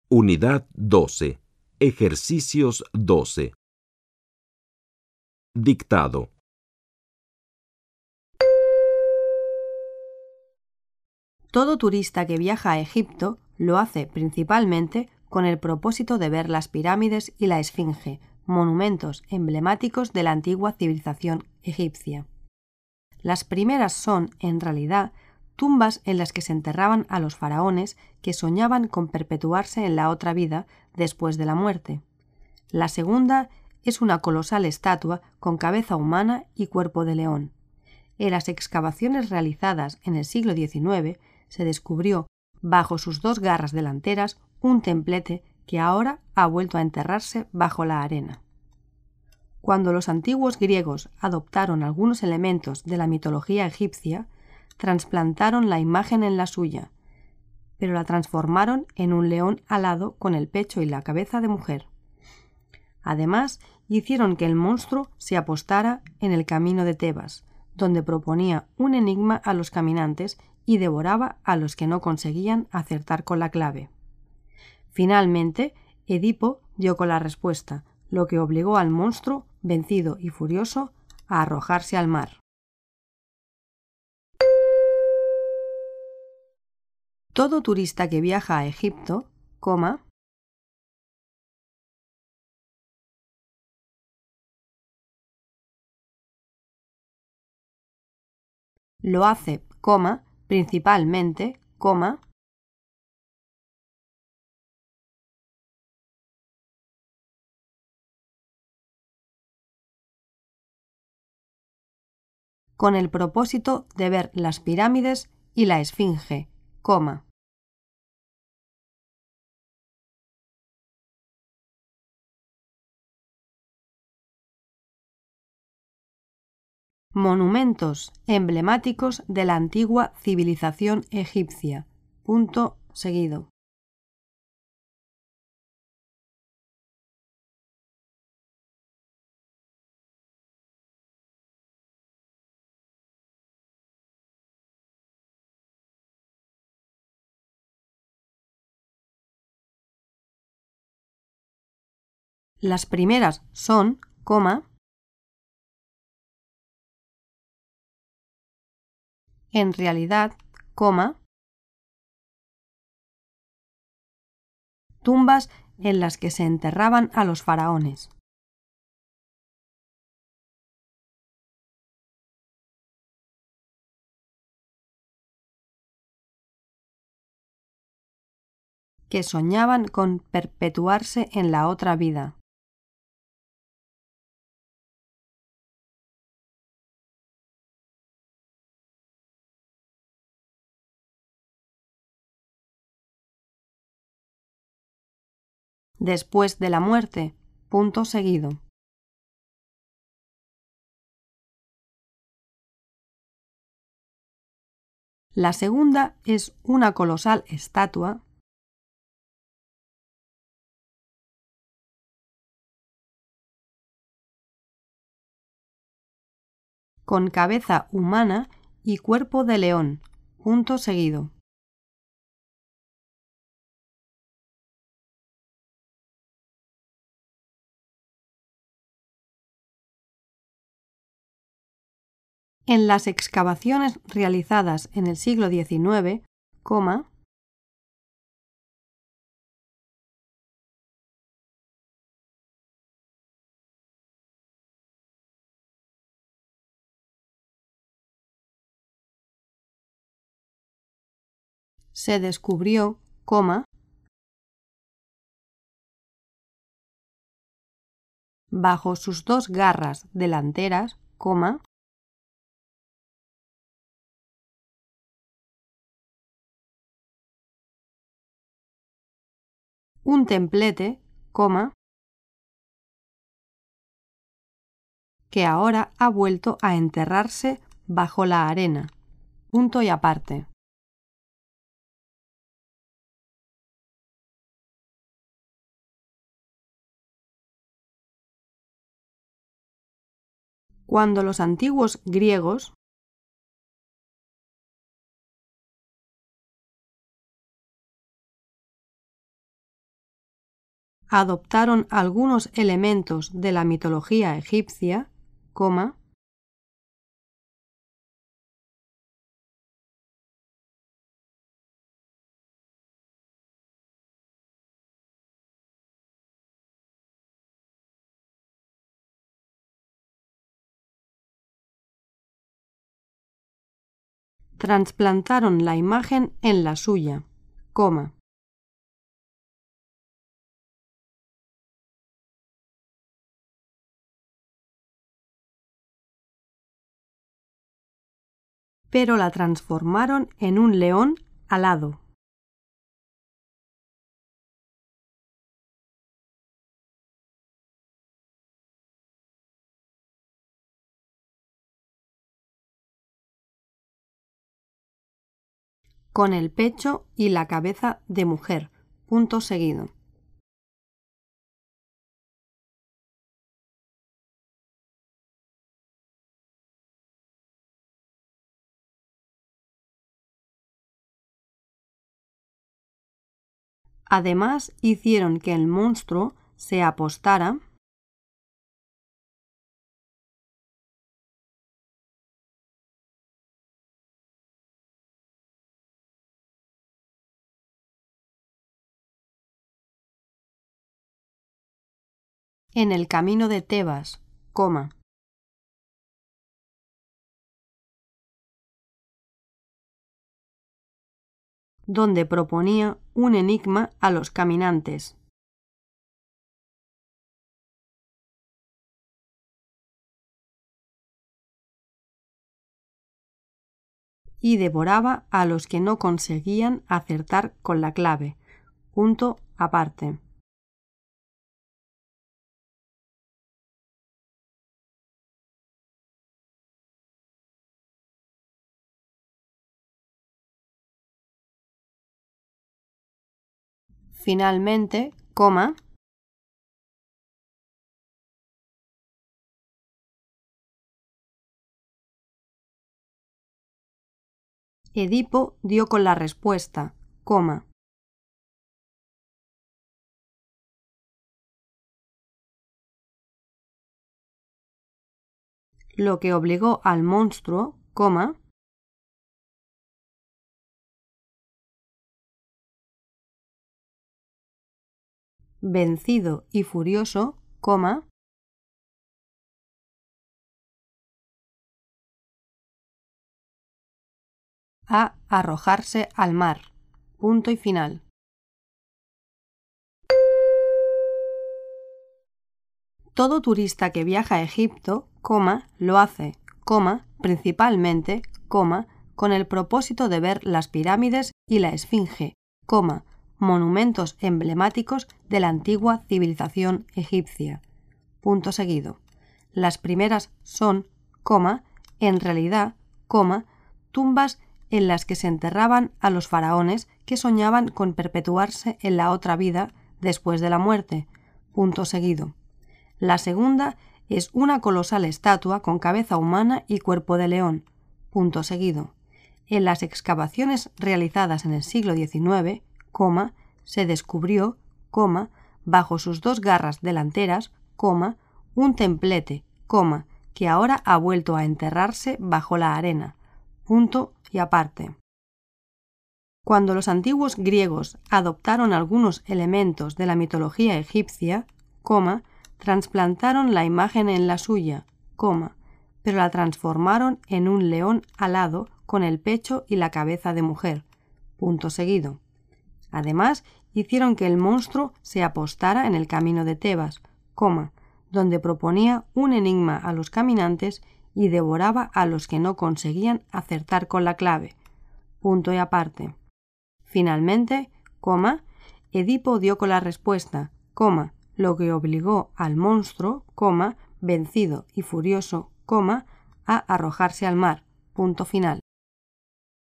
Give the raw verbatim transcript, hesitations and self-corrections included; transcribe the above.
Unidad doce. Ejercicios doce. Dictado. Todo turista que viaja a Egipto lo hace principalmente con el propósito de ver las pirámides y la Esfinge, monumentos emblemáticos de la antigua civilización egipcia. Las primeras son, en realidad, tumbas en las que se enterraban a los faraones que soñaban con perpetuarse en la otra vida después de la muerte. La segunda es una colosal estatua con cabeza humana y cuerpo de león. En las excavaciones realizadas en el siglo diecinueve se descubrió, bajo sus dos garras delanteras, un templete que ahora ha vuelto a enterrarse bajo la arena. Cuando los antiguos griegos adoptaron algunos elementos de la mitología egipcia, trasplantaron la imagen en la suya, pero la transformaron en un león alado con el pecho y la cabeza de mujer. Además, hicieron que el monstruo se apostara en el camino de Tebas, donde proponía un enigma a los caminantes y devoraba a los que no conseguían acertar con la clave. Finalmente, Edipo dio con la respuesta, lo que obligó al monstruo, vencido y furioso, a arrojarse al mar. Todo turista que viaja a Egipto, coma, lo hace, coma, principalmente, coma, con el propósito de ver las pirámides y la Esfinge, coma. Monumentos emblemáticos de la antigua civilización egipcia. Punto seguido. Las primeras son, coma, en realidad, coma, tumbas en las que se enterraban a los faraones. Que soñaban con perpetuarse en la otra vida. Después de la muerte, punto seguido. La segunda es una colosal estatua con cabeza humana y cuerpo de león, punto seguido. En las excavaciones realizadas en el siglo diecinueve, coma, se descubrió, coma, bajo sus dos garras delanteras, coma, un templete, coma, que ahora ha vuelto a enterrarse bajo la arena, punto y aparte. Cuando los antiguos griegos adoptaron algunos elementos de la mitología egipcia, coma, transplantaron la imagen en la suya, coma, pero la transformaron en un león alado. Con el pecho y la cabeza de mujer, punto seguido. Además, hicieron que el monstruo se apostara en el camino de Tebas, coma, donde proponía un enigma a los caminantes. Y devoraba a los que no conseguían acertar con la clave, punto aparte. Finalmente, coma, Edipo dio con la respuesta, coma, lo que obligó al monstruo, coma, vencido y furioso, coma, a arrojarse al mar, punto y final. Todo turista que viaja a Egipto, coma, lo hace, coma, principalmente, coma, con el propósito de ver las pirámides y la esfinge, coma, monumentos emblemáticos de la antigua civilización egipcia. Punto seguido. Las primeras son, coma, en realidad, coma, tumbas en las que se enterraban a los faraones que soñaban con perpetuarse en la otra vida después de la muerte. Punto seguido. La segunda es una colosal estatua con cabeza humana y cuerpo de león. Punto seguido. En las excavaciones realizadas en el siglo diecinueve, coma, se descubrió, coma, bajo sus dos garras delanteras, coma, un templete, coma, que ahora ha vuelto a enterrarse bajo la arena. Punto y aparte. Cuando los antiguos griegos adoptaron algunos elementos de la mitología egipcia, coma, transplantaron la imagen en la suya, coma, pero la transformaron en un león alado con el pecho y la cabeza de mujer, punto seguido. Además, hicieron que el monstruo se apostara en el camino de Tebas, coma, donde proponía un enigma a los caminantes y devoraba a los que no conseguían acertar con la clave, punto y aparte. Finalmente, coma, Edipo dio con la respuesta, coma, lo que obligó al monstruo, coma, vencido y furioso, coma, a arrojarse al mar, punto final.